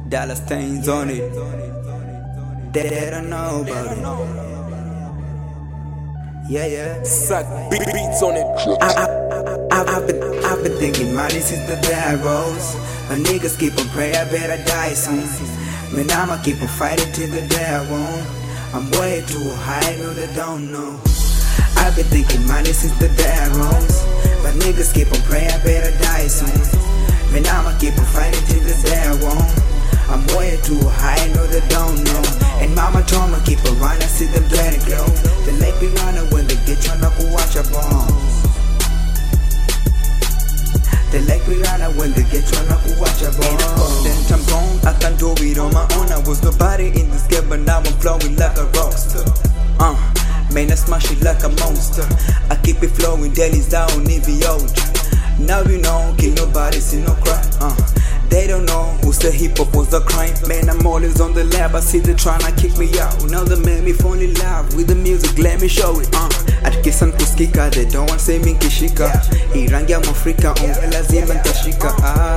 Dollar stains on it. They don't know about it. Yeah. Suck beats on it. I've been thinking money since the bad rolls. A niggas keep on praying, I better die soon. Man, I'ma keep on fighting till the day I won't. I'm way too high, no they don't know. I've been thinking money since the bad rolls. But niggas keep on praying, I better die soon. Man, I'ma keep on fighting till the day I won't. I'm way too high, no they don't know. And mama told me keep a run, I see them let it go. They let me run when they get you knock watch a bomb. They like me run when they get you knock watch a bomb. Then I'm gone, I can't do it on my own. I was nobody in this game, but now I'm flowing like a rockstar. Man, I smash it like a monster. I keep it flowing, dailies down, even out. Now you know, kill nobody, see no cry. They don't know who said hip hop was a crime. Man, I'm always on the lab, I see they tryna kick me out. Now they make me fall in love with the music, let me show it. Atikisan kusikika, they don't want say me kishika. Irangi ya Mwafrika, lazima ntashika.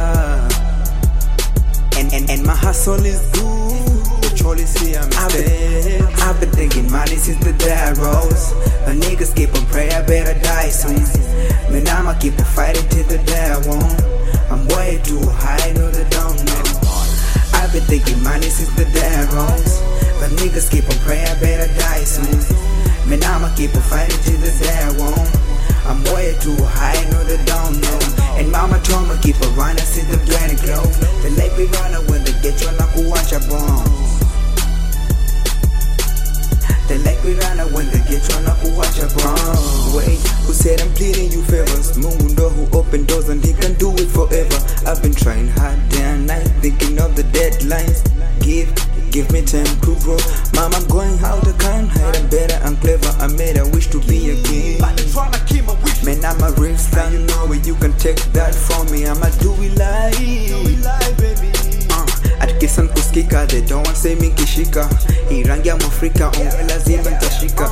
And my hustle is good. The troll is here, I've been thinking money since the day I rose. The niggas keep on praying, I better die soon. Man, I'ma keep on fighting till the day I won't. I'm way too high, no they don't know. I've been thinking money since the day I rose. But niggas keep on praying, I better die soon. Man, I'ma keep on fighting till the day I won't. I'm way too high, no they don't know. And mama told me keep a run, I see them let it go. They let me run when they get you knock watch a bomb. They like me run when they get you knock watch a bomb. Wait, who said I'm pleading you favors? Mundo who opened doors and he can do it forever. I've been trying hard day and night, thinking of the deadlines. Give me time to grow. Mom, I'm going out, I can't hide, I'm better, I'm clever. I made a wish to be a king. Man, I'm a real star, you know it, you can take that from me. I'ma do it live, baby. Atikisan kusikika, they don't want say me kishika. Irangi ya Mwafrika, lazima ntashika.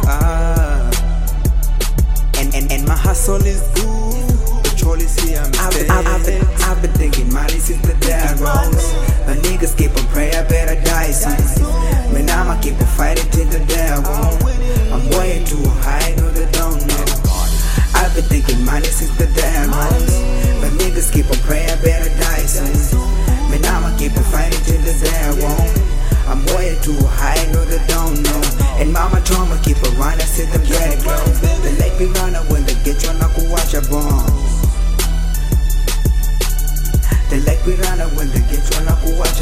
And my hustle is good. The troll is here, I've been thinking money since the day I rose. The niggas keep on praying, I better die soon. Man, I'ma keep on fighting till the day I won't. I'm way too high, no they don't know. I've been thinking money since the day I rose. But niggas keep on praying, I better die soon. Man, I'ma keep on fighting till the day I won't. I'm way too high, no they don't know. And mama told me keep a run, I see them let it go. They let me run when they get you knock watch a bomb. They like me run when they get you knock watch